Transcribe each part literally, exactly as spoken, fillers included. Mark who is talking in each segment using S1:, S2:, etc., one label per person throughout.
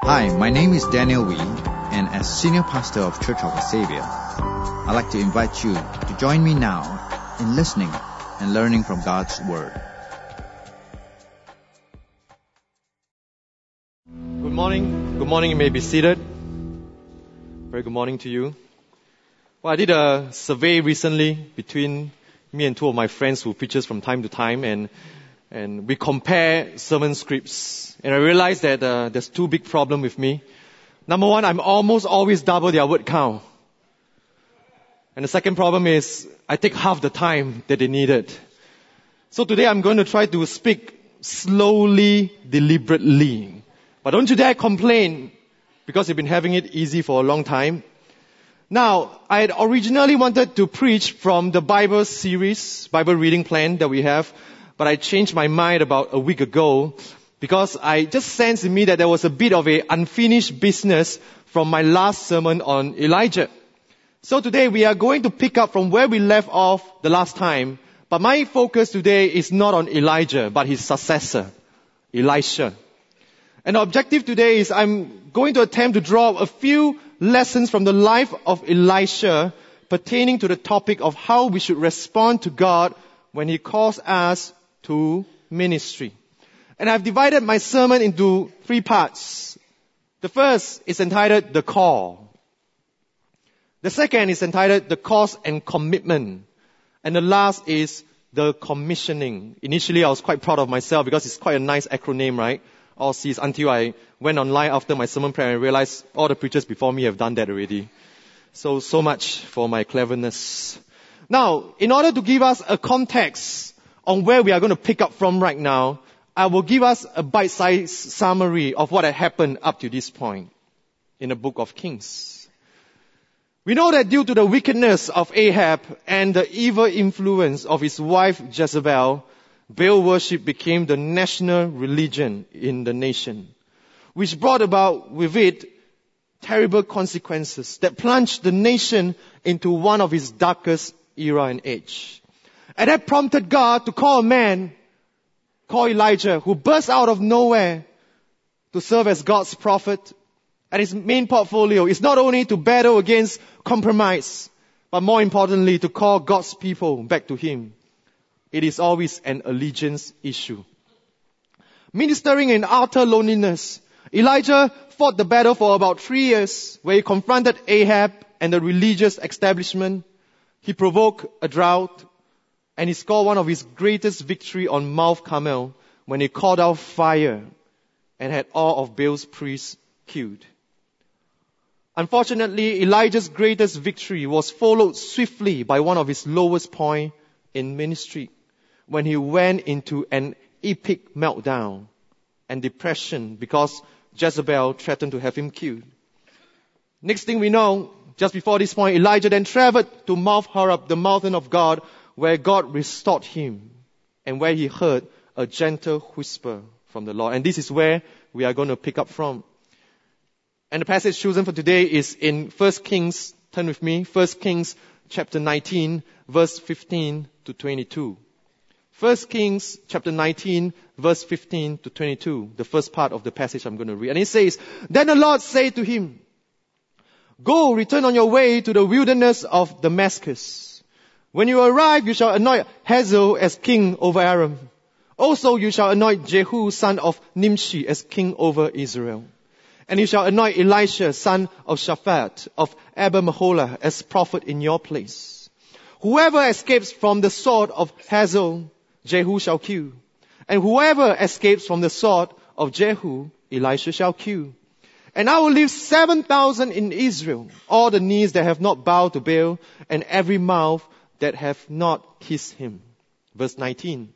S1: Hi, my name is Daniel Wee, and as Senior Pastor of Church of the Savior, I'd like to invite you to join me now in listening and learning from God's Word.
S2: Good morning. Good morning. You may be seated. Very good morning to you. Well, I did a survey recently between me and two of my friends who preaches from time to time, and and we compare sermon scripts. And I realized that uh, there's two big problems with me. Number one, I'm almost always double their word count. And the second problem is I take half the time that they needed. So today I'm going to try to speak slowly, deliberately. But don't you dare complain, because you've been having it easy for a long time. Now, I had originally wanted to preach from the Bible series, Bible reading plan that we have, but I changed my mind about a week ago because I just sensed in me that there was a bit of a unfinished business from my last sermon on Elijah. So today we are going to pick up from where we left off the last time, but my focus today is not on Elijah, but his successor, Elisha. And the objective today is I'm going to attempt to draw a few lessons from the life of Elisha pertaining to the topic of how we should respond to God when He calls us to ministry. And I've divided my sermon into three parts. The first is entitled The Call. The second is entitled The Cause and Commitment. And the last is The Commissioning. Initially, I was quite proud of myself because it's quite a nice acronym, right? All C's, until I went online after my sermon prayer and realized all the preachers before me have done that already. So, so much for my cleverness. Now, in order to give us a context on where we are going to pick up from right now, I will give us a bite-sized summary of what had happened up to this point in the book of Kings. We know that due to the wickedness of Ahab and the evil influence of his wife Jezebel, Baal worship became the national religion in the nation, which brought about with it terrible consequences that plunged the nation into one of its darkest era and age. And that prompted God to call a man called Elijah, who burst out of nowhere to serve as God's prophet. And his main portfolio is not only to battle against compromise, but more importantly, to call God's people back to Him. It is always an allegiance issue. Ministering in utter loneliness, Elijah fought the battle for about three years, where he confronted Ahab and the religious establishment. He provoked a drought, and he scored one of his greatest victory on Mount Carmel when he called out fire and had all of Baal's priests killed. Unfortunately, Elijah's greatest victory was followed swiftly by one of his lowest points in ministry, when he went into an epic meltdown and depression because Jezebel threatened to have him killed. Next thing we know, just before this point, Elijah then traveled to Mount Horeb, the mountain of God, where God restored him and where he heard a gentle whisper from the Lord. And this is where we are going to pick up from. And the passage chosen for today is in First Kings. Turn with me. First Kings chapter nineteen, verse fifteen to twenty-two. First Kings chapter nineteen, verse fifteen to twenty-two. The first part of the passage I'm going to read. And it says, Then the Lord said to him, Go, return on your way to the wilderness of Damascus. When you arrive, you shall anoint Hazael as king over Aram. Also you shall anoint Jehu, son of Nimshi, as king over Israel. And you shall anoint Elisha, son of Shaphat, of Abel-Meholah, as prophet in your place. Whoever escapes from the sword of Hazael, Jehu shall kill. And whoever escapes from the sword of Jehu, Elisha shall kill. And I will leave seven thousand in Israel, all the knees that have not bowed to Baal, and every mouth that have not kissed him. Verse nineteen.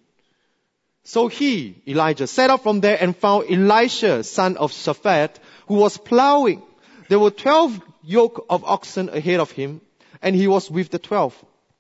S2: So he, Elijah, set out from there and found Elisha, son of Shaphat, who was plowing. There were twelve yoke of oxen ahead of him, and he was with the twelve.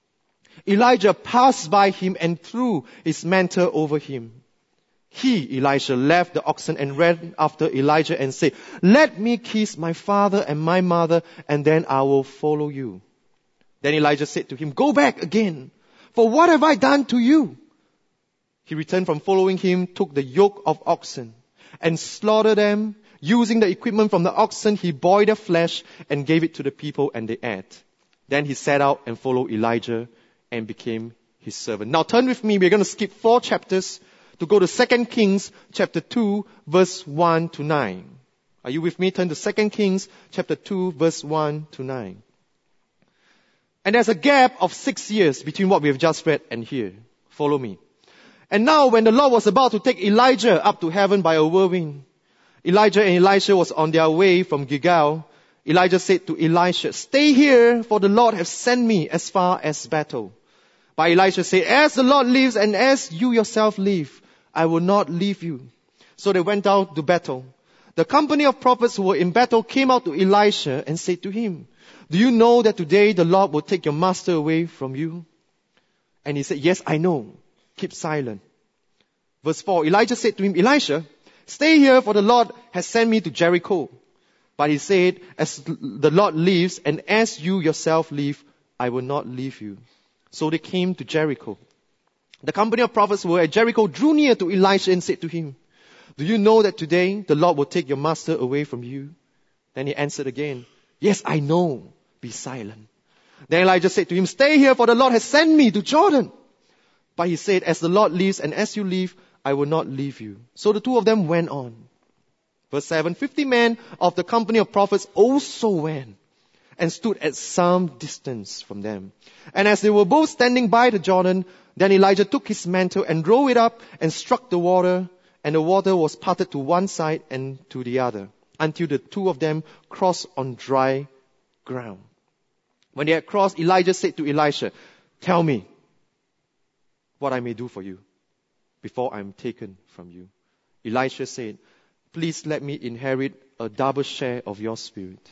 S2: Elijah passed by him and threw his mantle over him. He, Elisha, left the oxen and ran after Elijah and said, Let me kiss my father and my mother, and then I will follow you. Then Elijah said to him, Go back again, for what have I done to you? He returned from following him, took the yoke of oxen, and slaughtered them, Using the equipment from the oxen, he boiled their flesh and gave it to the people, and they ate. Then he set out and followed Elijah and became his servant. Now turn with me. We're going to skip four chapters to go to Second Kings chapter two, verse one to nine. Are you with me? Turn to Second Kings chapter two, verse one to nine. And there's a gap of six years between what we have just read and here. Follow me. And now when the Lord was about to take Elijah up to heaven by a whirlwind, Elijah and Elisha was on their way from Gilgal. Elijah said to Elisha, "Stay here, for the Lord has sent me as far as Bethel." But Elisha said, "As the Lord lives and as you yourself live, I will not leave you." So they went out to Bethel. The company of prophets who were in Bethel came out to Elisha and said to him, "Do you know that today the Lord will take your master away from you?" And he said, "Yes, I know. Keep silent." Verse four, Elijah said to him, "Elisha, stay here, for the Lord has sent me to Jericho." But he said, "As the Lord lives and as you yourself live, I will not leave you." So they came to Jericho. The company of prophets who were at Jericho drew near to Elisha and said to him, "Do you know that today the Lord will take your master away from you?" Then he answered again, "Yes, I know. Be silent." Then Elijah said to him, "Stay here, for the Lord has sent me to Jordan." But he said, "As the Lord lives and as you live, I will not leave you." So the two of them went on. Verse seven, fifty men of the company of prophets also went and stood at some distance from them. And as they were both standing by the Jordan, then Elijah took his mantle and rolled it up and struck the water, and the water was parted to one side and to the other, until the two of them crossed on dry ground. When they had crossed, Elijah said to Elisha, "Tell me what I may do for you before I am taken from you." Elisha said, "Please let me inherit a double share of your spirit."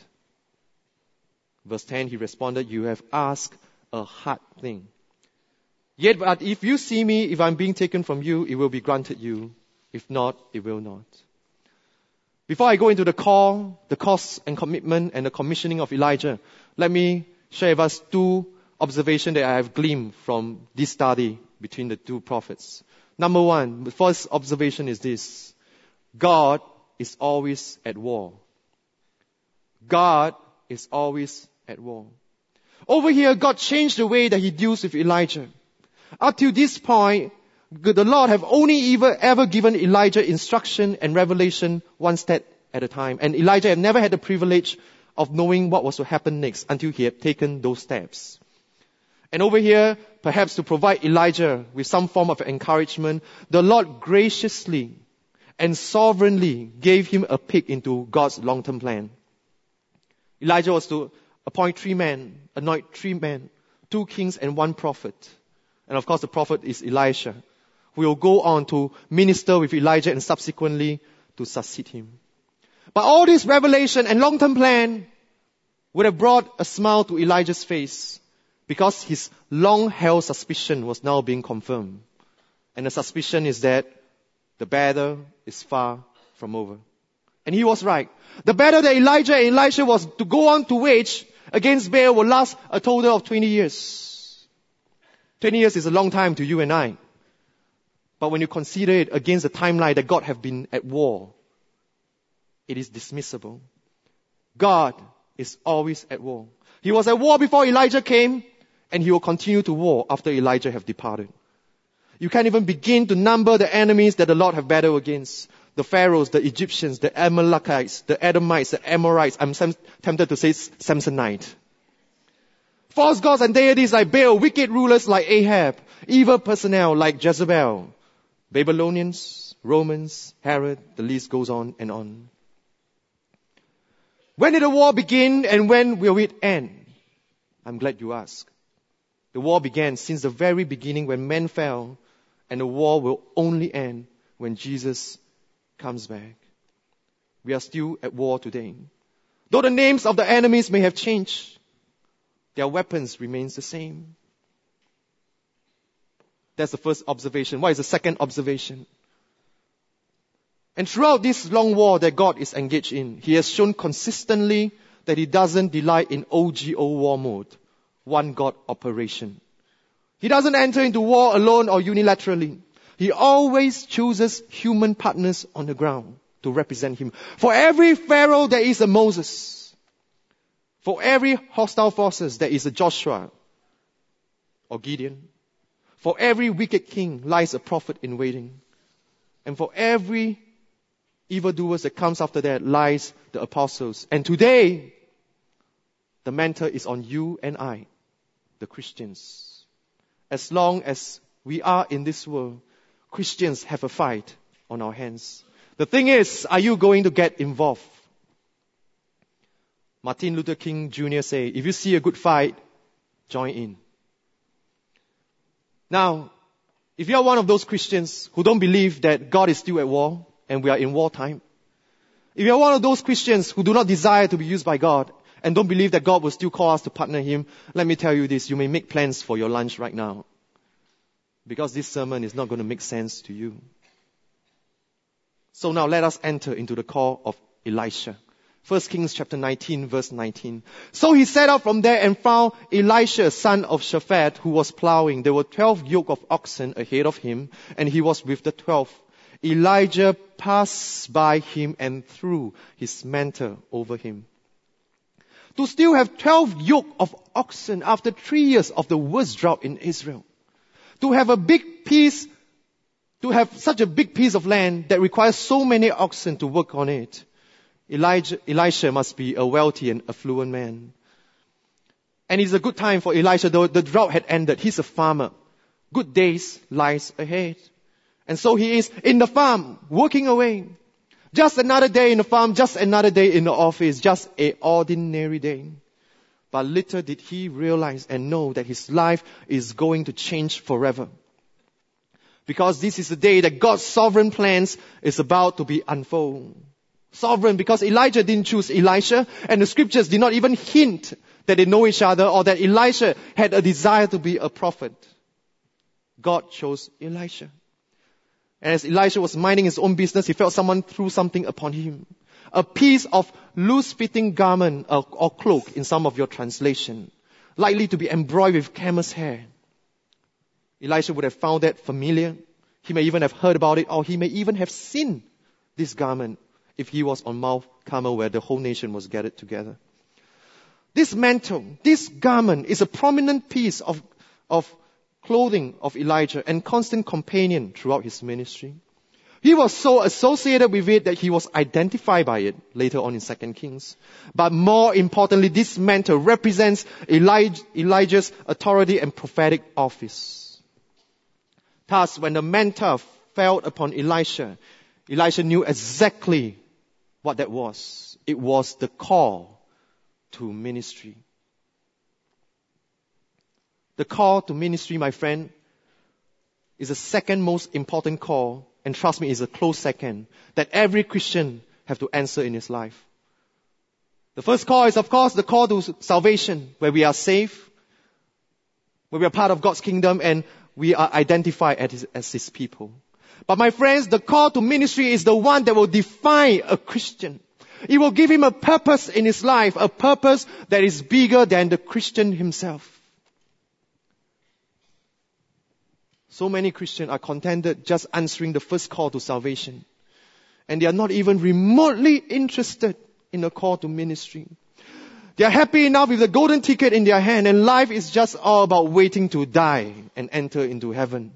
S2: Verse ten, he responded, "You have asked a hard thing. Yet, but if you see me, if I'm being taken from you, it will be granted you. If not, it will not." Before I go into the call, the cost and commitment and the commissioning of Elijah, let me share with us two observations that I have gleaned from this study between the two prophets. Number one, the first observation is this: God is always at war. God is always at war. Over here, God changed the way that he deals with Elijah. Up to this point, the Lord have only ever, ever given Elijah instruction and revelation one step at a time. And Elijah had never had the privilege of knowing what was to happen next until he had taken those steps. And over here, perhaps to provide Elijah with some form of encouragement, the Lord graciously and sovereignly gave him a peek into God's long-term plan. Elijah was to appoint three men, anoint three men, two kings and one prophet. And of course the prophet is Elisha, who will go on to minister with Elijah and subsequently to succeed him. But all this revelation and long-term plan would have brought a smile to Elijah's face, because his long-held suspicion was now being confirmed. And the suspicion is that the battle is far from over. And he was right. The battle that Elijah and Elisha was to go on to wage against Baal will last a total of twenty years. twenty years is a long time to you and I. But when you consider it against the timeline that God have been at war, it is dismissible. God is always at war. He was at war before Elijah came, and he will continue to war after Elijah have departed. You can't even begin to number the enemies that the Lord have battled against. The Pharaohs, the Egyptians, the Amalekites, the Edomites, the Amorites. I'm sem- tempted to say Samsonite. False gods and deities like Baal, wicked rulers like Ahab, evil personnel like Jezebel, Babylonians, Romans, Herod, the list goes on and on. When did the war begin and when will it end? I'm glad you asked. The war began since the very beginning when men fell, and the war will only end when Jesus comes back. We are still at war today. Though the names of the enemies may have changed, their weapons remains the same. That's the first observation. What is the second observation? And throughout this long war that God is engaged in, He has shown consistently that He doesn't delight in O G O war mode, one God operation. He doesn't enter into war alone or unilaterally. He always chooses human partners on the ground. to represent him. For every Pharaoh, there is a Moses. For every hostile forces, there is a Joshua or Gideon. For every wicked king lies a prophet in waiting. And for every evildoers that comes after that lies the apostles. And today, the mantle is on you and I, the Christians. As long as we are in this world, Christians have a fight on our hands. The thing is, are you going to get involved? Martin Luther King Junior said, if you see a good fight, join in. Now, if you are one of those Christians who don't believe that God is still at war and we are in wartime, if you are one of those Christians who do not desire to be used by God and don't believe that God will still call us to partner Him, let me tell you this, you may make plans for your lunch right now, because this sermon is not going to make sense to you. So now let us enter into the call of Elisha. First Kings chapter nineteen, verse nineteen. So he set out from there and found Elisha, son of Shaphat, who was plowing. There were twelve yoke of oxen ahead of him, and he was with the twelve. Elijah passed by him and threw his mantle over him. To still have twelve yoke of oxen after three years of the worst drought in Israel. To have a big piece, to have such a big piece of land that requires so many oxen to work on it. Elijah, Elisha must be a wealthy and affluent man. And it's a good time for Elisha, though the drought had ended. He's a farmer. Good days lies ahead. And so he is in the farm, working away. Just another day in the farm, just another day in the office, just an ordinary day. But little did he realize and know that his life is going to change forever. Because this is the day that God's sovereign plans is about to be unfolded. Sovereign, because Elijah didn't choose Elisha, and the scriptures did not even hint that they know each other or that Elisha had a desire to be a prophet. God chose Elisha. And as Elisha was minding his own business, he felt someone threw something upon him. A piece of loose-fitting garment or, or cloak in some of your translation, likely to be embroidered with camel's hair. Elisha would have found that familiar. He may even have heard about it, or he may even have seen this garment if he was on Mount Carmel where the whole nation was gathered together. This mantle, this garment is a prominent piece of, of clothing of Elijah and constant companion throughout his ministry. He was so associated with it that he was identified by it later on in Second Kings. But more importantly, this mantle represents Elijah, Elijah's authority and prophetic office. Thus, when the mantle fell upon Elisha, Elisha knew exactly what that was. It was the call to ministry. The call to ministry, my friend, is the second most important call, and trust me, is a close second, that every Christian have to answer in his life. The first call is, of course, the call to salvation, where we are saved, where we are part of God's kingdom, and we are identified as his, as his people. But my friends, the call to ministry is the one that will define a Christian. It will give him a purpose in his life, a purpose that is bigger than the Christian himself. So many Christians are contented just answering the first call to salvation. And they are not even remotely interested in the call to ministry. They are happy enough with the golden ticket in their hand, and life is just all about waiting to die and enter into heaven.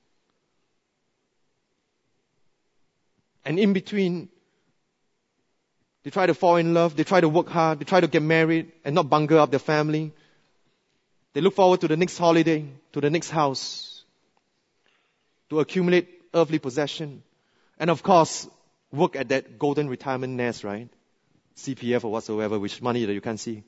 S2: And in between, they try to fall in love, they try to work hard, they try to get married and not bungle up their family. They look forward to the next holiday, to the next house, to accumulate earthly possession. And of course, work at that golden retirement nest, right? C P F or whatsoever, which money that you can't see.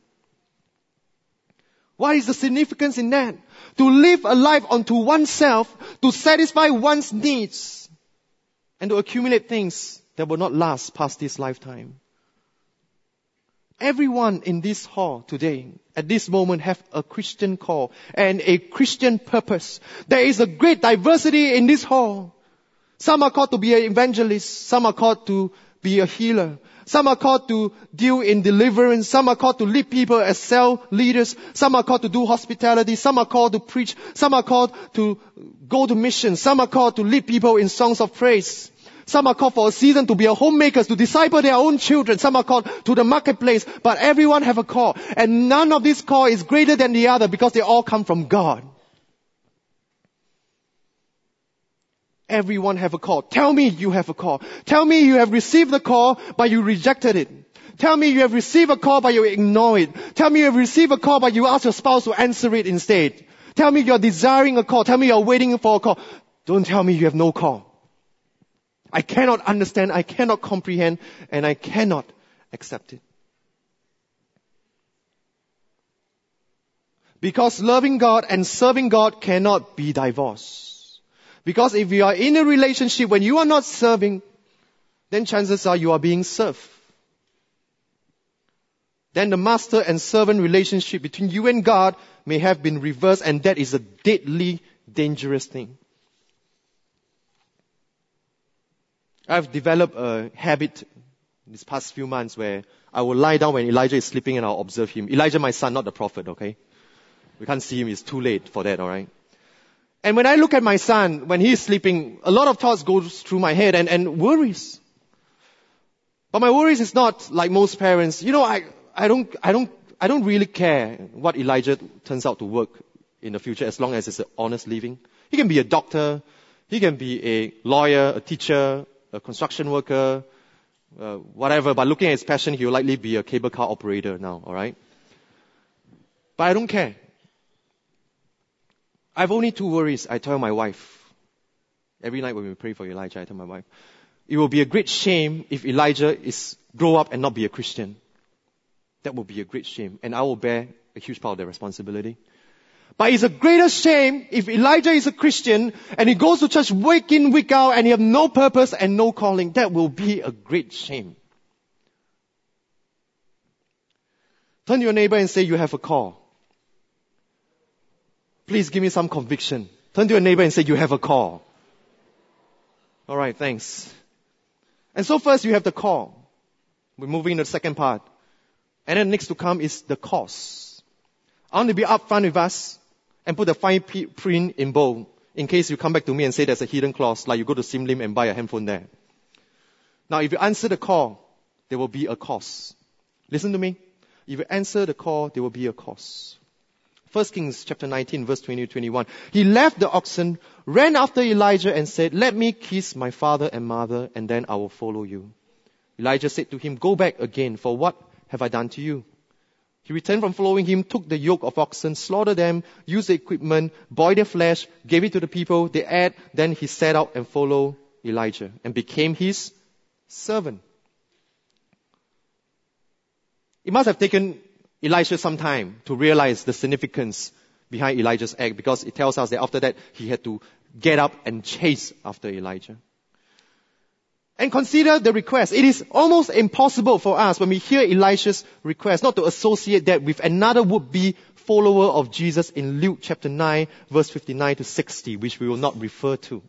S2: What is the significance in that? To live a life unto oneself, to satisfy one's needs, and to accumulate things that will not last past this lifetime. Everyone in this hall today, at this moment, have a Christian call and a Christian purpose. There is a great diversity in this hall. Some are called to be an evangelist. Some are called to be a healer. Some are called to deal in deliverance. Some are called to lead people as cell leaders. Some are called to do hospitality. Some are called to preach. Some are called to go to mission. Some are called to lead people in songs of praise.
S3: Some are called for a season to be a homemakers, to disciple their own children. Some are called to the marketplace. But everyone have a call. And none of this call is greater than the other because they all come from God. Everyone have a call. Tell me you have a call. Tell me you have received the call, but you rejected it. Tell me you have received a call, but you ignore it. Tell me you have received a call, but you ask your spouse to answer it instead. Tell me you're desiring a call. Tell me you're waiting for a call. Don't tell me you have no call. I cannot understand, I cannot comprehend, and I cannot accept it. Because loving God and serving God cannot be divorced. Because if you are in a relationship when you are not serving, then chances are you are being served. Then the master and servant relationship between you and God may have been reversed, and that is a deadly, dangerous thing. I've developed a habit these past few months where I will lie down when Elijah is sleeping and I'll observe him. Elijah, my son, not the prophet, okay? We can't see him, it's too late for that, alright? And when I look at my son, when he's sleeping, a lot of thoughts go through my head and, and worries. But my worries is not like most parents. You know, I, I don't, I don't, I don't really care what Elijah turns out to work in the future as long as it's an honest living. He can be a doctor, he can be a lawyer, a teacher, a construction worker, uh, whatever. But looking at his passion, he'll likely be a cable car operator now, alright? But I don't care. I have only two worries. I tell my wife. Every night when we pray for Elijah, I tell my wife, it will be a great shame if Elijah is grow up and not be a Christian. That will be a great shame. And I will bear a huge part of the responsibility. But it's a greater shame if Elijah is a Christian and he goes to church week in, week out and he has no purpose and no calling. That will be a great shame. Turn to your neighbor and say, you have a call. Please give me some conviction. Turn to your neighbor and say, you have a call. Alright, thanks. And so first you have the call. We're moving to the second part. And then next to come is the cause. I want to be upfront with us and put the fine print in bold in case you come back to me and say there's a hidden clause, like you go to Sim Lim and buy a handphone there. Now if you answer the call, there will be a cause. Listen to me. If you answer the call, there will be a cause. First Kings chapter nineteen, verse twenty to twenty-one. He left the oxen, ran after Elijah and said, let me kiss my father and mother, and then I will follow you. Elijah said to him, go back again, for what have I done to you? He returned from following him, took the yoke of oxen, slaughtered them, used the equipment, boiled their flesh, gave it to the people. They ate. Then he set out and followed Elijah and became his servant. It must have taken Elijah some time to realize the significance behind Elijah's act, because it tells us that after that he had to get up and chase after Elijah. And consider the request. It is almost impossible for us when we hear Elisha's request not to associate that with another would-be follower of Jesus in Luke chapter nine, verse fifty-nine to sixty, which we will not refer to.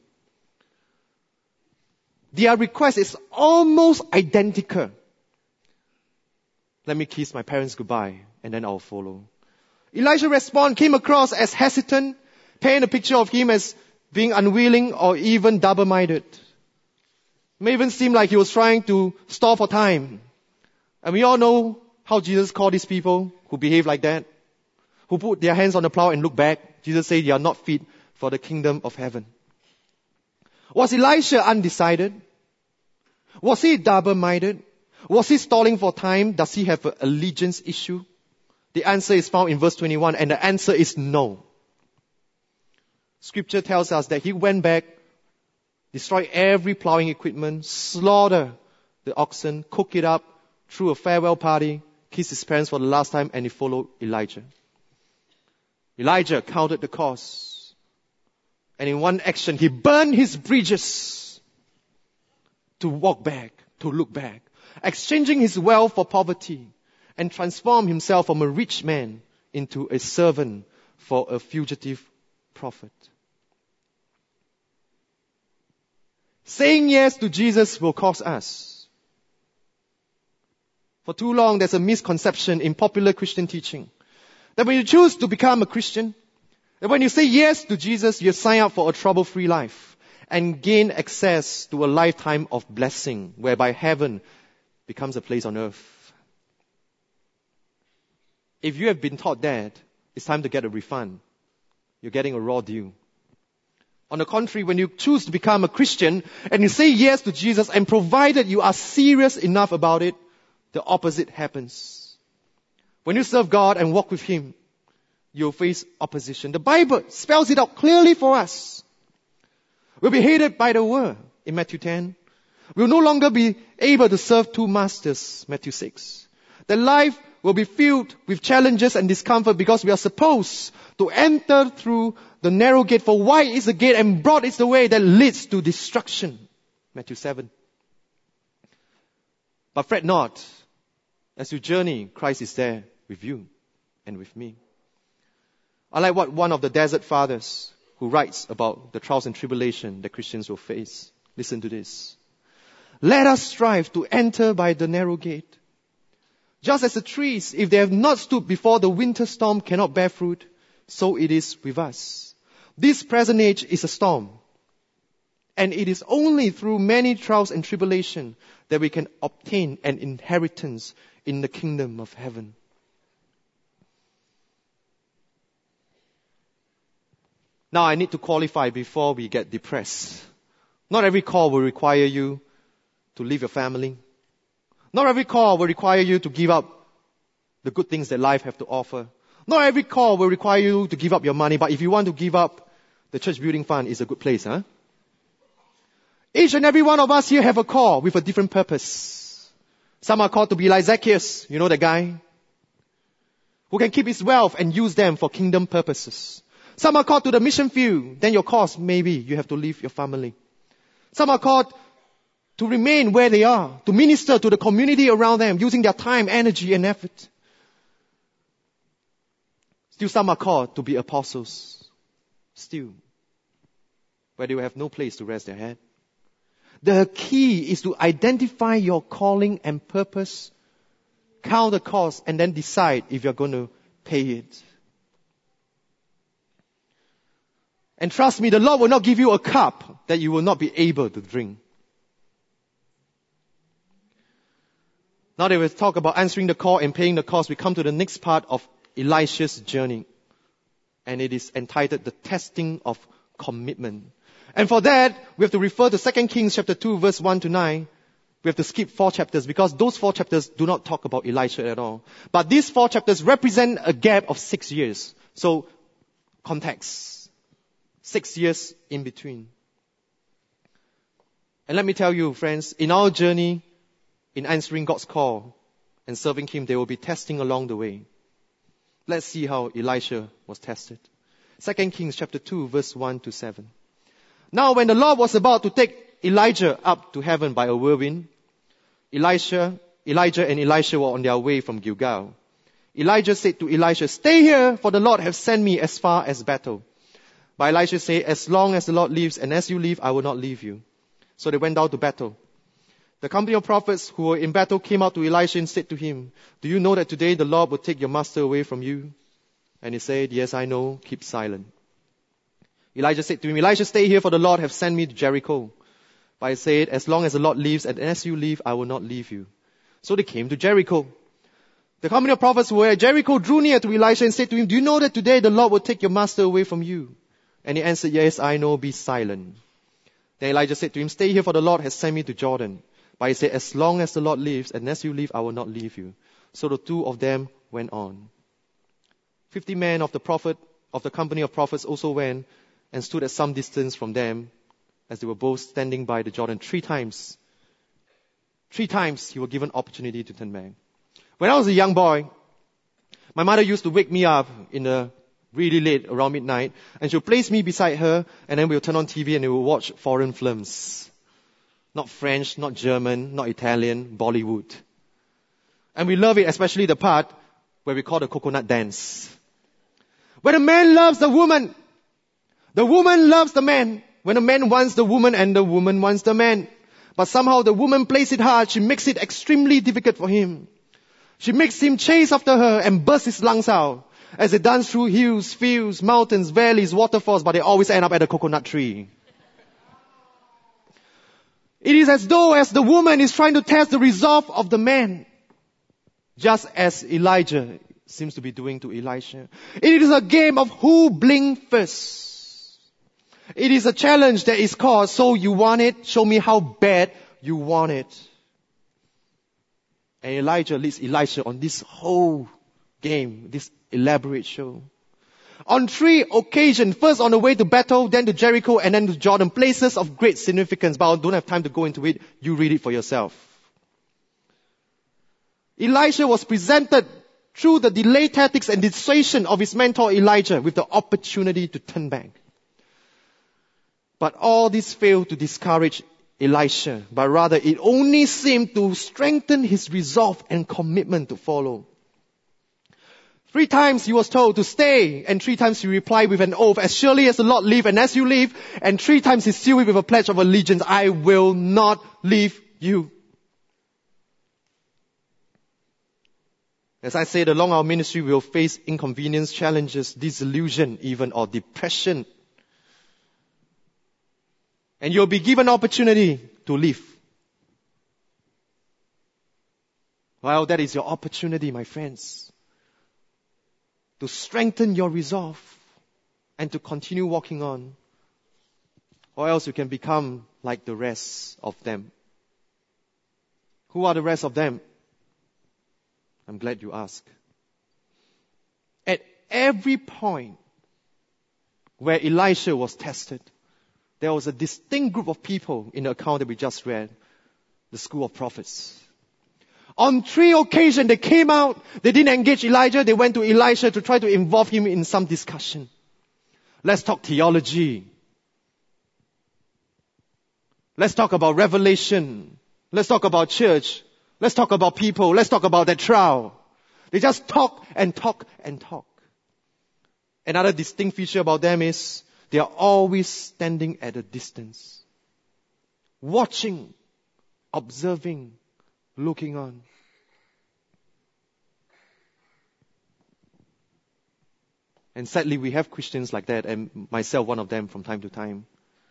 S3: Their request is almost identical. Let me kiss my parents goodbye, and then I'll follow. Elijah's response came across as hesitant, painting a picture of him as being unwilling or even double-minded. It may even seem like he was trying to stall for time. And we all know how Jesus called these people who behave like that, who put their hands on the plow and look back. Jesus said they are not fit for the kingdom of heaven. Was Elisha undecided? Was he double-minded? Was he stalling for time? Does he have an allegiance issue? The answer is found in verse twenty-one, and the answer is no. Scripture tells us that he went back, destroyed every plowing equipment, slaughtered the oxen, cooked it up, threw a farewell party, kissed his parents for the last time, and he followed Elijah. Elijah counted the cost. And in one action, he burned his bridges to walk back, to look back, exchanging his wealth for poverty, and transform himself from a rich man into a servant for a fugitive prophet. Saying yes to Jesus will cost us. For too long, there's a misconception in popular Christian teaching that when you choose to become a Christian, that when you say yes to Jesus, you sign up for a trouble-free life. and gain access to a lifetime of blessing, whereby heaven becomes a place on earth. If you have been taught that, it's time to get a refund. You're getting a raw deal. On the contrary, when you choose to become a Christian and you say yes to Jesus, and provided you are serious enough about it, the opposite happens. When you serve God and walk with Him, you'll face opposition. The Bible spells it out clearly for us. We'll be hated by the world in Matthew ten. We'll no longer be able to serve two masters, Matthew six. The life will be filled with challenges and discomfort because we are supposed to enter through the narrow gate. For wide is the gate and broad is the way that leads to destruction, Matthew seven. But fret not. As you journey, Christ is there with you and with me. I like what one of the desert fathers who writes about the trials and tribulation that Christians will face. Listen to this. Let us strive to enter by the narrow gate. Just as the trees, if they have not stood before the winter storm, cannot bear fruit, so it is with us. This present age is a storm. And it is only through many trials and tribulation that we can obtain an inheritance in the kingdom of heaven. Now I need to qualify before we get depressed. Not every call will require you to leave your family. Not every call will require you to give up the good things that life have to offer. Not every call will require you to give up your money, but if you want to give up, the church building fund is a good place, huh? Each and every one of us here have a call with a different purpose. Some are called to be like Zacchaeus, you know that guy? Who can keep his wealth and use them for kingdom purposes. Some are called to the mission field, then your cause, maybe you have to leave your family. Some are called to remain where they are, to minister to the community around them, using their time, energy, and effort. Still some are called to be apostles. Still, where they will have no place to rest their head. The key is to identify your calling and purpose, count the cost, and then decide if you're going to pay it. And trust me, the Lord will not give you a cup that you will not be able to drink. Now that we've talked about answering the call and paying the cost, we come to the next part of Elisha's journey. And it is entitled The Testing of Commitment. And for that, we have to refer to Second Kings chapter two, verse one to nine. We have to skip four chapters because those four chapters do not talk about Elisha at all. But these four chapters represent a gap of six years. So, context. Six years in between. And let me tell you, friends, in our journey, in answering God's call and serving Him, there will be testing along the way. Let's see how Elisha was tested. Second Kings chapter two, verse one to seven. Now when the Lord was about to take Elijah up to heaven by a whirlwind, Elisha, Elijah and Elisha were on their way from Gilgal. Elijah said to Elisha, "Stay here, for the Lord has sent me as far as Bethel." But Elisha said, "As long as the Lord lives, and as you live, I will not leave you." So they went down to Bethel. The company of prophets who were in Bethel came out to Elisha and said to him, "Do you know that today the Lord will take your master away from you?" And he said, "Yes, I know. Keep silent." Elijah said to him, "Elisha, stay here, for the Lord has sent me to Jericho." But he said, "As long as the Lord lives, and as you live, I will not leave you." So they came to Jericho. The company of prophets who were at Jericho drew near to Elisha and said to him, "Do you know that today the Lord will take your master away from you?" And he answered, "Yes, I know. Be silent." Then Elijah said to him, "Stay here, for the Lord has sent me to Jordan." But he said, "As long as the Lord lives, and as you live, I will not leave you." So the two of them went on. Fifty men of the prophet, of the company of prophets also went and stood at some distance from them as they were both standing by the Jordan. Three times, three times you were given opportunity to turn back. When I was a young boy, my mother used to wake me up in the really late, around midnight, and she'll place me beside her, and then we'll turn on T V and we'll watch foreign films. Not French, not German, not Italian, Bollywood. And we love it, especially the part where we call the coconut dance. When a man loves the woman, the woman loves the man. When a man wants the woman and the woman wants the man. But somehow the woman plays it hard. She makes it extremely difficult for him. She makes him chase after her and burst his lungs out as they dance through hills, fields, mountains, valleys, waterfalls, but they always end up at a coconut tree. It is as though as the woman is trying to test the resolve of the man, just as Elijah seems to be doing to Elisha. It is a game of who blink first. It is a challenge that is called, so you want it, show me how bad you want it. And Elijah leads Elisha on this whole game, this elaborate show. On three occasions, first on the way to battle, then to Jericho, and then to Jordan, places of great significance, but I don't have time to go into it. You read it for yourself. Elisha was presented through the delay tactics and dissuasion of his mentor Elijah with the opportunity to turn back. But all this failed to discourage Elisha, but rather it only seemed to strengthen his resolve and commitment to follow. Three times he was told to stay, and three times he replied with an oath, as surely as the Lord live and as you live, and three times he sealed it with a pledge of allegiance, I will not leave you. As I said, along our ministry we will face inconvenience, challenges, disillusion even, or depression. And you'll be given opportunity to live. Well, that is your opportunity, my friends, to strengthen your resolve and to continue walking on. Or else you can become like the rest of them. Who are the rest of them? I'm glad you asked. At every point where Elisha was tested, there was a distinct group of people in the account that we just read, the school of prophets. On three occasions they came out, they didn't engage Elijah, they went to Elisha to try to involve him in some discussion. Let's talk theology. Let's talk about revelation. Let's talk about church. Let's talk about people. Let's talk about that trial. They just talk and talk and talk. Another distinct feature about them is they are always standing at a distance, watching, observing, looking on. And sadly, we have Christians like that, and myself one of them from time to time,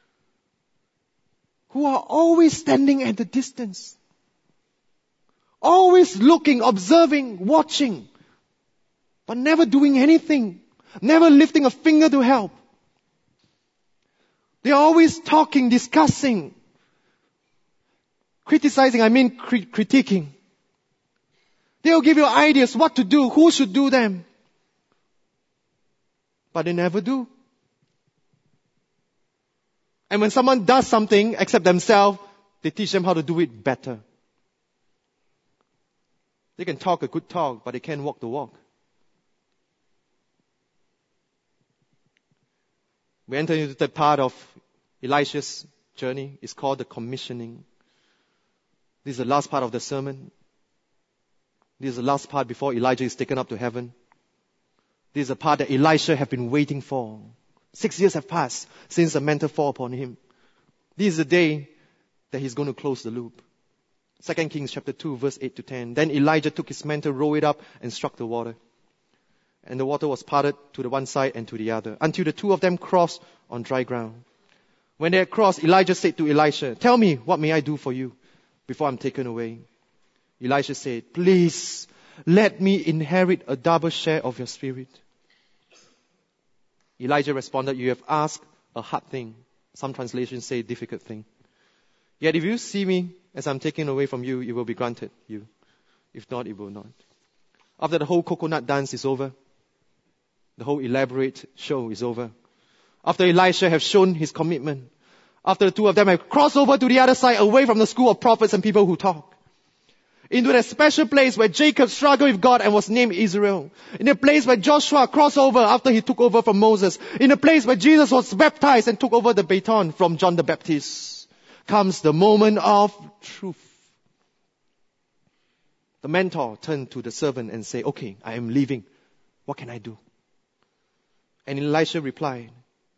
S3: who are always standing at a distance. Always looking, observing, watching, but never doing anything, never lifting a finger to help. They're always talking, discussing, criticizing, I mean crit- critiquing. They'll give you ideas what to do, who should do them. But they never do. And when someone does something except themselves, they teach them how to do it better. They can talk a good talk, but they can't walk the walk. We enter into that part of Elisha's journey. It's called the commissioning. This is the last part of the sermon. This is the last part before Elijah is taken up to heaven. This is the part that Elisha have been waiting for. Six years have passed since the mantle fell upon him. This is the day that he's going to close the loop. Second Kings chapter two, verse eight to ten. Then Elijah took his mantle, rolled it up, and struck the water. And the water was parted to the one side and to the other, until the two of them crossed on dry ground. When they had crossed, Elijah said to Elisha, tell me, what may I do for you before I'm taken away? Elisha said, please, let me inherit a double share of your spirit. Elijah responded, you have asked a hard thing. Some translations say difficult thing. Yet if you see me as I'm taken away from you, it will be granted you. If not, it will not. After the whole coconut dance is over, the whole elaborate show is over, after Elisha has shown his commitment, after the two of them have crossed over to the other side, away from the school of prophets and people who talk, into that special place where Jacob struggled with God and was named Israel, in a place where Joshua crossed over after he took over from Moses, in a place where Jesus was baptized and took over the baton from John the Baptist, comes the moment of truth. The mentor turned to the servant and said, okay, I am leaving. What can I do? And Elisha replied,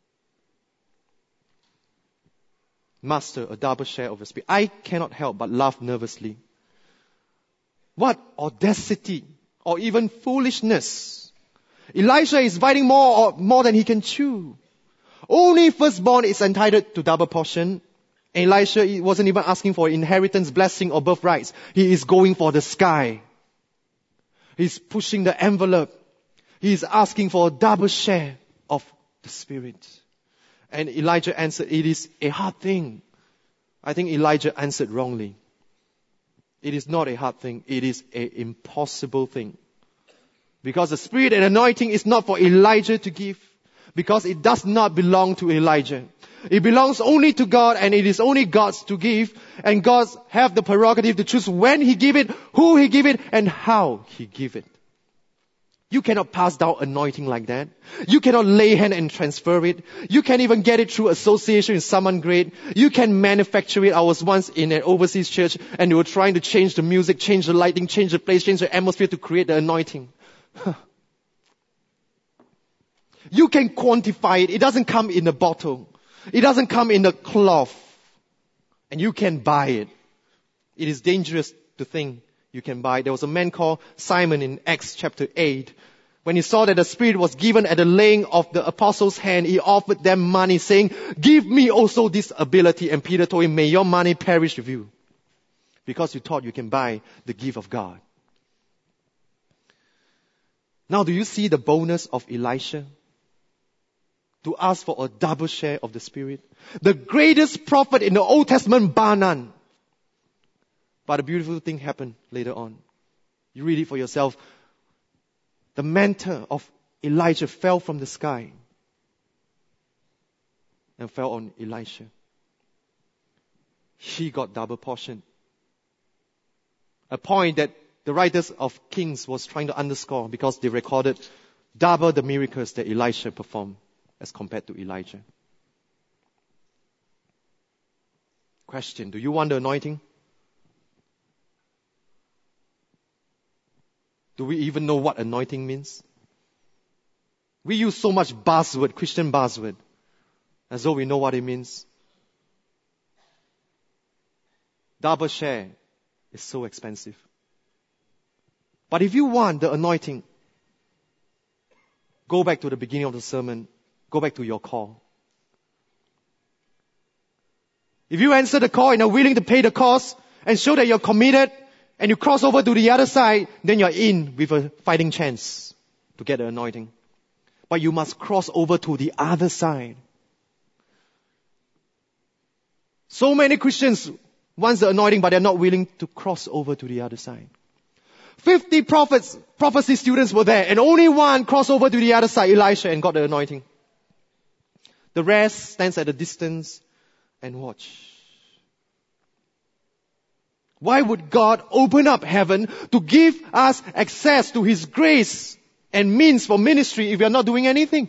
S3: Master, a double share of your spirit. I cannot help but laugh nervously. What audacity or even foolishness. Elisha is biting more or more than he can chew. Only firstborn is entitled to double portion. Elisha wasn't even asking for inheritance, blessing, or birthrights. He is going for the sky. He's pushing the envelope. He's asking for a double share of the Spirit. And Elijah answered, it is a hard thing. I think Elijah answered wrongly. It is not a hard thing. It is an impossible thing. Because the Spirit and anointing is not for Elijah to give. Because it does not belong to Elijah. It belongs only to God, and it is only God's to give. And God have the prerogative to choose when He give it, who He give it, and how He give it. You cannot pass down anointing like that. You cannot lay hand and transfer it. You can't even get it through association with someone great. You can manufacture it. I was once in an overseas church, and they were trying to change the music, change the lighting, change the place, change the atmosphere to create the anointing. You can quantify it. It doesn't come in a bottle. It doesn't come in a cloth. And you can buy it. It is dangerous to think you can buy it. There was a man called Simon in Acts chapter eight. When he saw that the Spirit was given at the laying of the apostles' hand, he offered them money saying, give me also this ability. And Peter told him, may your money perish with you. Because you thought you can buy the gift of God. Now do you see the boldness of Elisha? To ask for a double share of the Spirit. The greatest prophet in the Old Testament, bar none. But a beautiful thing happened later on. You read it for yourself. The mantle of Elijah fell from the sky and fell on Elisha. He got double portion. A point that the writers of Kings was trying to underscore because they recorded double the miracles that Elisha performed as compared to Elijah. Question, do you want the anointing? Do we even know what anointing means? We use so much buzzword, Christian buzzword, as though we know what it means. Double share is so expensive. But if you want the anointing, go back to the beginning of the sermon. Go back to your call. If you answer the call and are willing to pay the cost and show that you're committed and you cross over to the other side, then you're in with a fighting chance to get the anointing. But you must cross over to the other side. So many Christians want the anointing, but they're not willing to cross over to the other side. Fifty prophets, prophecy students were there, and only one crossed over to the other side, Elisha, and got the anointing. The rest stands at a distance and watch. Why would God open up heaven to give us access to His grace and means for ministry if we are not doing anything?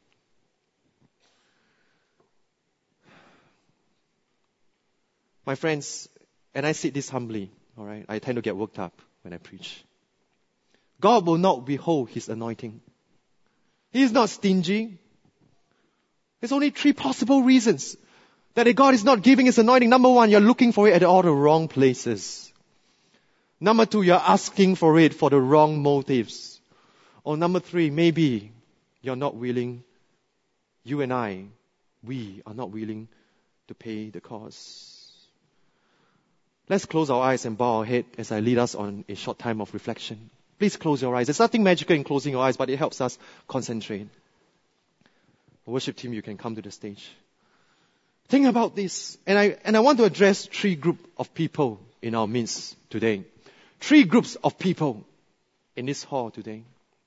S3: My friends, and I say this humbly, all right? I tend to get worked up when I preach. God will not withhold His anointing. He is not stingy. There's only three possible reasons that God is not giving His anointing. Number one, you're looking for it at all the wrong places. Number two, you're asking for it for the wrong motives. Or number three, maybe you're not willing, you and I, we are not willing to pay the cost. Let's close our eyes and bow our head as I lead us on a short time of reflection. Please close your eyes. There's nothing magical in closing your eyes, but it helps us concentrate. The worship team, you can come to the stage. Think about this. And I, and I want to address three groups of people in our midst today. Three groups of people in this hall today.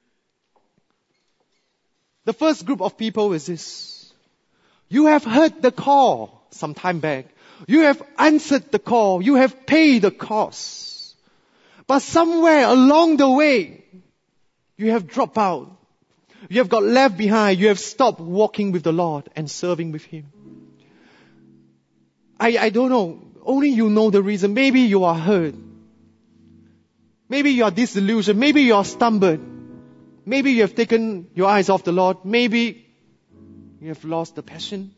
S3: The first group of people is this. You have heard the call some time back. You have answered the call. You have paid the cost. But somewhere along the way, you have dropped out. You have got left behind. You have stopped walking with the Lord and serving with Him. I, I don't know. Only you know the reason. Maybe you are hurt. Maybe you are disillusioned. Maybe you are stumbled. Maybe you have taken your eyes off the Lord. Maybe you have lost the passion.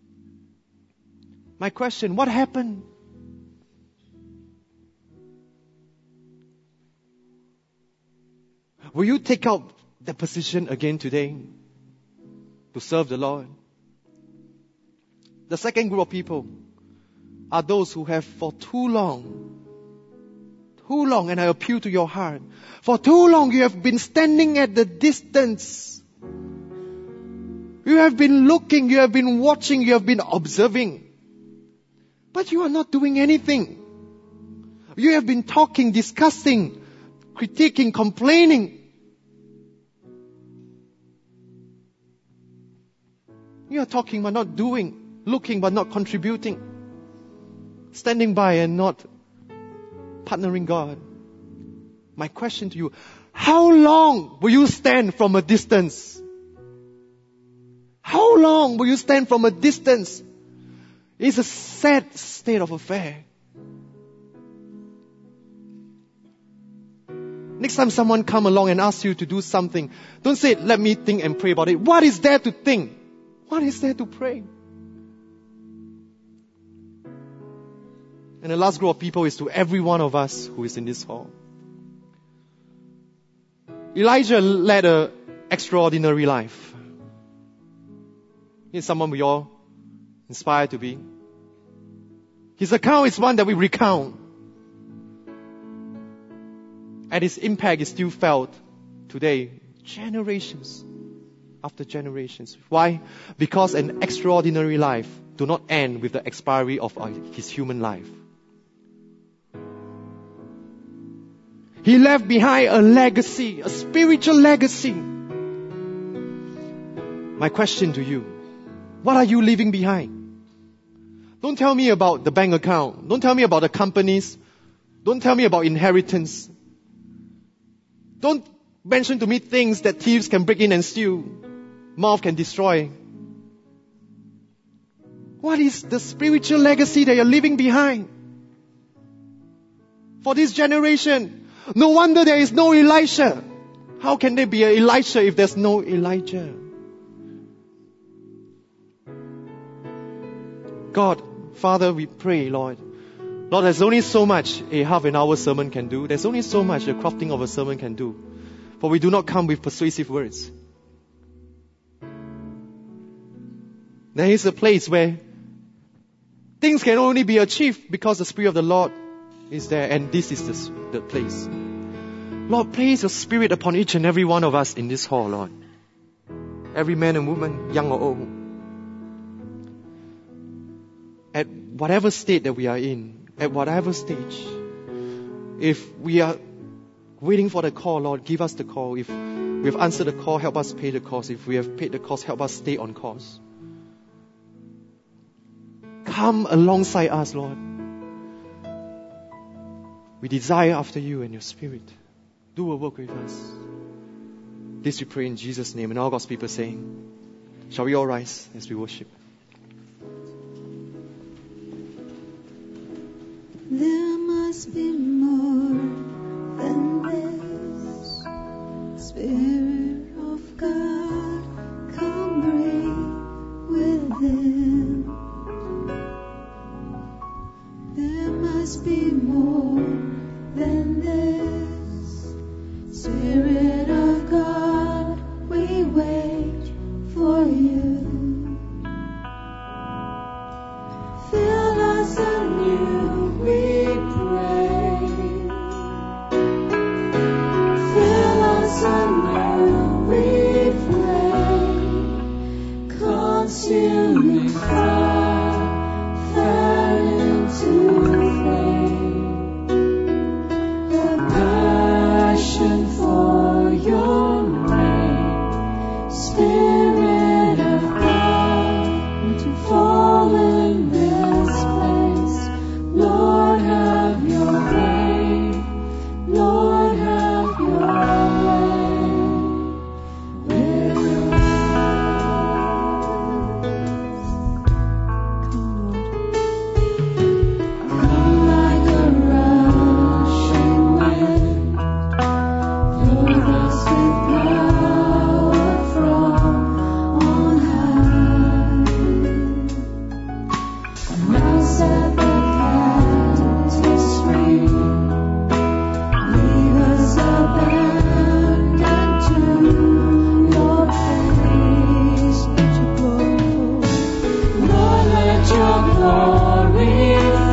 S3: My question, what happened? Will you take out the position again today to serve the Lord? The second group of people, are those who have for too long, too long, and I appeal to your heart, for too long you have been standing at the distance. You have been looking, you have been watching, you have been observing. But you are not doing anything. You have been talking, discussing, critiquing, complaining. You are talking but not doing, looking but not contributing, standing by and not partnering God. My question to you, how long will you stand from a distance? How long will you stand from a distance? It's a sad state of affair. Next time someone come along and asks you to do something, don't say, let me think and pray about it. What is there to think? What is there to pray? And the last group of people is to every one of us who is in this hall. Elijah led an extraordinary life. He's someone we all inspire to be. His account is one that we recount. And his impact is still felt today, generations after generations. Why? Because an extraordinary life do not end with the expiry of his human life. He left behind a legacy, a spiritual legacy. My question to you, what are you leaving behind? Don't tell me about the bank account. Don't tell me about the companies. Don't tell me about inheritance. Don't mention to me things that thieves can break in and steal, moth can destroy. What is the spiritual legacy that you're leaving behind for this generation? No wonder there is no Elisha. How can there be an Elisha if there's no Elijah? God, Father, we pray, Lord. Lord, there's only so much a half an hour sermon can do. There's only so much a crafting of a sermon can do. For we do not come with persuasive words. There is a place where things can only be achieved because the Spirit of the Lord is there. And this is the, the place. Lord, place your Spirit upon each and every one of us in this hall, Lord. Every man and woman, young or old. At whatever state that we are in, at whatever stage, if we are waiting for the call, Lord, give us the call. If we have answered the call, help us pay the cost. If we have paid the cost, help us stay on course. Come alongside us, Lord. We desire after you and your Spirit. Do a work with us. This we pray in Jesus' name. And all God's people saying, shall we all rise as we worship?
S4: There must be more than this. Spirit of God, come breathe within. There must be more than this. Spirit of God, we wait for you. Fill us anew, we pray. Fill us anew, we pray. Consuming fire, fan into flame. The passion for your name. Spirit of God, to fall in this place. Lord, have your way. Lord, have your way. With your come like a rushing wind. Fill us with power from on high. Now set the captives free. Leave us abandoned to your praise. Let your glory, Lord, let your glory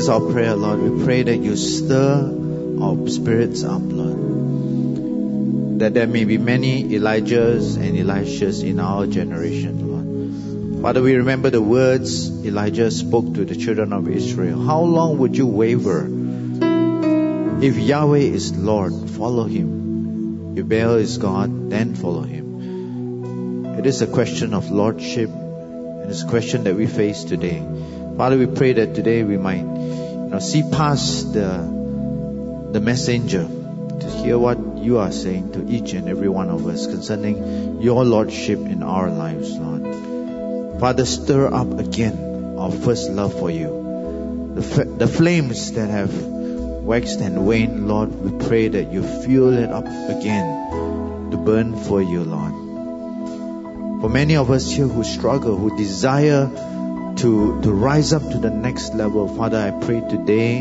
S1: is our prayer, Lord. We pray that you stir our spirits up, Lord. That there may be many Elijahs and Elishas in our generation, Lord. Father, we remember the words Elijah spoke to the children of Israel. How long would you waver? If Yahweh is Lord, follow him. If Baal is God, then follow him. It is a question of lordship, and it's a question that we face today. Father, we pray that today we might, you know, see past the the messenger to hear what you are saying to each and every one of us concerning your lordship in our lives, Lord. Father, stir up again our first love for you. The, f- the flames that have waxed and waned, Lord, we pray that you fuel it up again to burn for you, Lord. For many of us here who struggle, who desire to, to rise up to the next level, Father, I pray today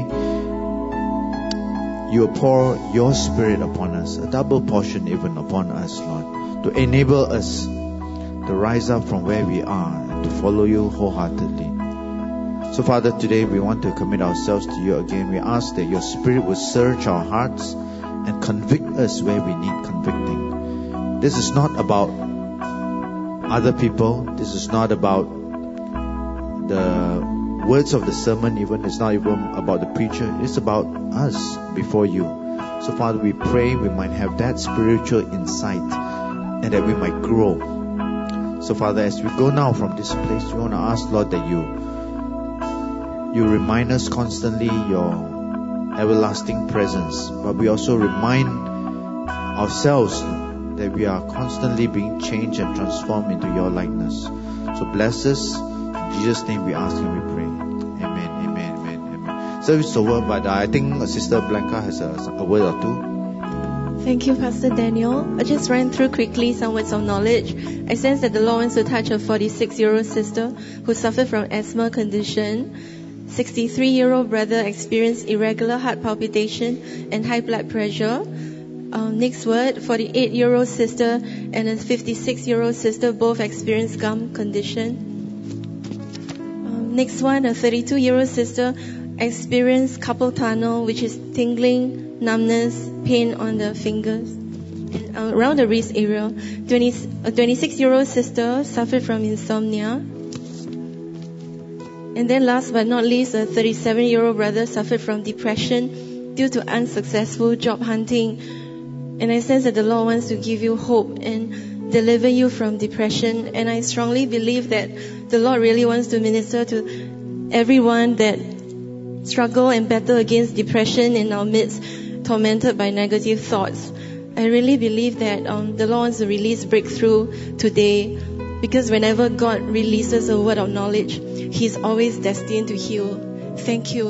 S1: you will pour your Spirit upon us, a double portion even upon us, Lord, to enable us to rise up from where we are and to follow you wholeheartedly. So, Father, today we want to commit ourselves to you again. We ask that your Spirit will search our hearts and convict us where we need convicting. This is not about other people. This is not about the words of the sermon even. It's not even about the preacher. It's about us before you. So, Father, we pray we might have that spiritual insight and that we might grow. So, Father, as we go now from this place, we want to ask, Lord, that you you remind us constantly your everlasting presence. But we also remind ourselves that we are constantly being changed and transformed into your likeness. So bless us. In Jesus' name we ask and we pray. Amen, amen, amen, amen. Service is over, but I think Sister Blanca has a, a word or two.
S5: Thank you, Pastor Daniel. I just ran through quickly some words of knowledge. I sense that the Lord wants to touch a forty-six-year-old sister who suffered from asthma condition. sixty-three-year-old brother experienced irregular heart palpitation and high blood pressure. Um, next word, forty-eight-year-old sister and a fifty-six-year-old sister both experienced gum condition. Um, next one, a thirty-two-year-old sister experienced carpal tunnel, which is tingling, numbness, pain on the fingers and uh, around the wrist area. twenty, a twenty-six-year-old sister suffered from insomnia. And then last but not least, a thirty-seven-year-old brother suffered from depression due to unsuccessful job hunting. And I sense that the Lord wants to give you hope and deliver you from depression. And I strongly believe that the Lord really wants to minister to everyone that struggle and battle against depression in our midst, tormented by negative thoughts. I really believe that um, the Lord wants to release breakthrough today, because whenever God releases a word of knowledge, He's always destined to heal. Thank you.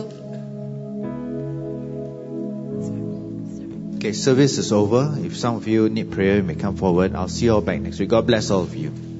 S1: Okay, service is over. If some of you need prayer, you may come forward. I'll see you all back next week. God bless all of you.